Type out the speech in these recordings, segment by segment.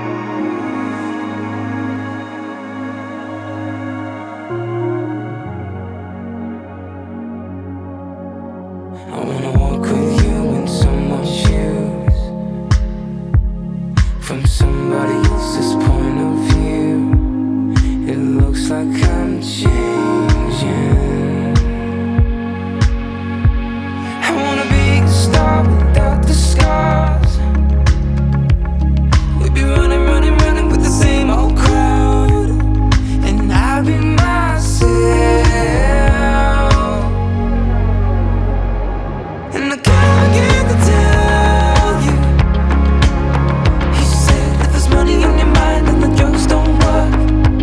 I wanna walk with you in someone's shoes, from somebody else's point of view. It looks like I'm changing. I wanna be a star without the scars. We'd be running, running, running with the same old crowd, and I'd be myself. And I can't get to tell you. He said if there's money on your mind then the drugs don't work,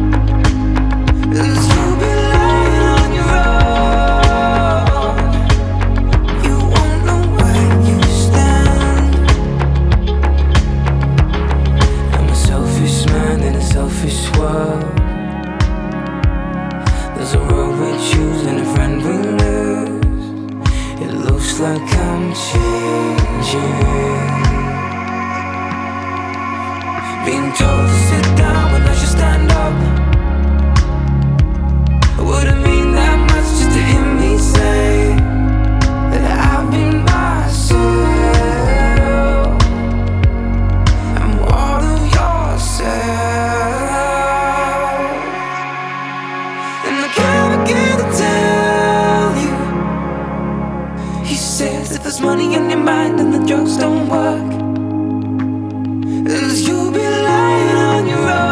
else you'll be lying on your own. You won't know where you stand. I'm a selfish man in a selfish world. There's a road we choose and a friend we lose. It looks like I'm changing. Being told to sit down when I should stand up. It wouldn't mean that much just to hear me say that I've been myself. I'm all of yourself. And I can't begin to tell you. He says if there's money on your mind and the drugs don't work, else you'll be lying on your own.